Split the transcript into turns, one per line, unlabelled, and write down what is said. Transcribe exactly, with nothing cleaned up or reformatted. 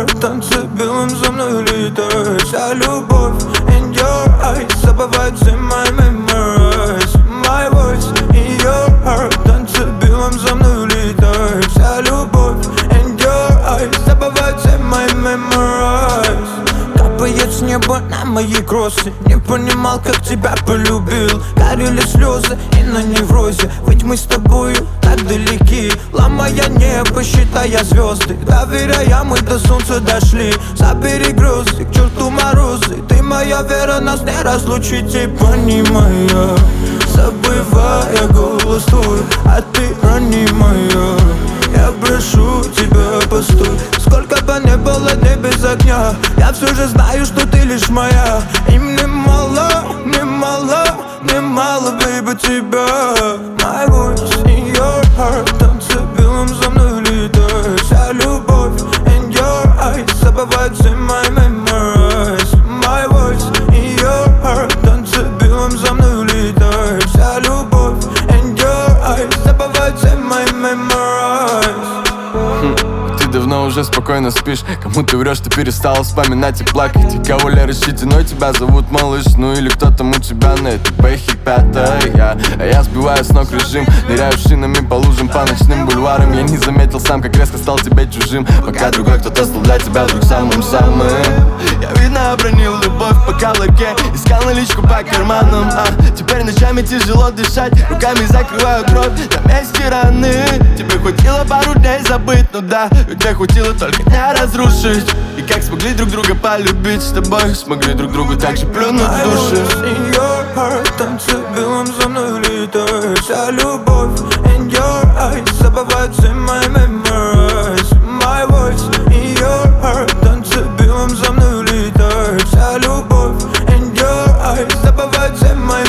heart, танцы белым за мной летают. Вся любовь in your eyes, забывает все мои memories. My voice in your heart, танцы белым за мной летают. Вся любовь in your eyes, забывает все мои memories. Капает с неба на мои кроссы. Не понимал, как тебя полюбил. Горели слезы и на неврозе. Ведь мы с тобою так далеки, ломая небо, считая звезды. Доверяя, мы до солнца дошли. За перегрузы, к черту морозы. Ты моя вера, нас не разлучить. И понимая, забывая голос твой, а ты ранимая. Я прошу тебя, постой. Сколько бы не было дней без огня, я все же знаю, что ты лишь моя. И мне мало, мне мало, мне мало, baby, тебя. My voice in your heart, танцы белым за мной летают. Вся любовь in your eyes, забывает все мои memories. My voice in your heart, танцы белым за мной летают. Вся любовь in your eyes, забывает все мои memories.
Ты давно уже спокойно спишь. Кому ты врешь, ты перестала вспоминать и плакать. И кого ли рассчитанной тебя зовут малыш. Ну или кто там у тебя на этой бэхе пятой, я. А я сбиваю с ног режим, ныряю шинами по лужам, по ночным бульварам. Я не заметил сам, как резко стал тебе чужим. Пока другой кто-то стал для тебя вдруг самым-самым. Я, видно, обронил любовь по каблуке, искал наличку по карманам, а теперь ночами тяжело дышать, руками закрываю кровь на месте раны. Тебе хватило пару дней забыть, ну да, тебе хватило только не разрушить. И как смогли друг друга полюбить, с тобой смогли друг другу так же плюнуть в души.
In your heart, танцы белым за мной летают. Вся любовь in your eyes, забывает все мои memories. My voice in your heart, танцы белым за мной летают. Вся любовь in your eyes, забывает все мои